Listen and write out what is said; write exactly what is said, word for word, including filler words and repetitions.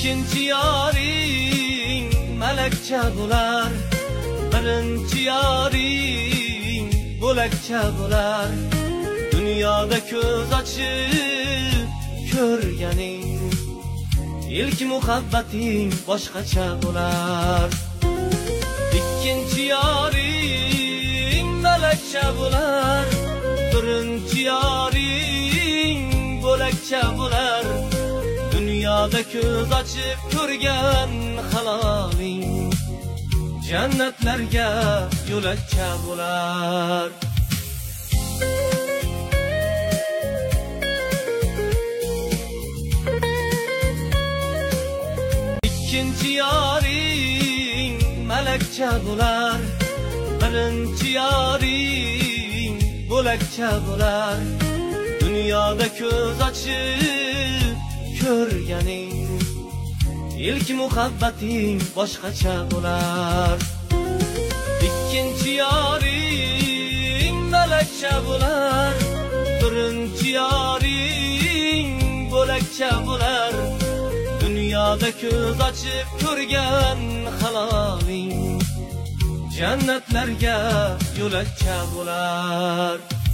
ikkinchi yoring malakcha bo'lar, birinchi yoring bo'lakcha bo'lar. Dunyoda ko'z ochib ko'rganing, ilk muhabbating boshqacha bo'lar. Ikkinchi yoring malakcha bo'lar, birinchi yoring bo'lakcha bo'lar. Dunyoda ko'z ochib ko'rgan haloling jannatlarga yo'lakcha bo'lar. Ikkinchi yoring malakcha bo'lar, birinchi yoring bo'lakcha bo'lar. Dunyoda ko'z ochib ko'rganing, ilk muhabbating boshqacha bo'lar. Ikkinchi yoring malakcha bo'lar, birinchi yoring bo'lakcha bo'lar. Dunyoda ko'z ochib ko'rgan haloling jannatlarga yo'lakcha bo'lar.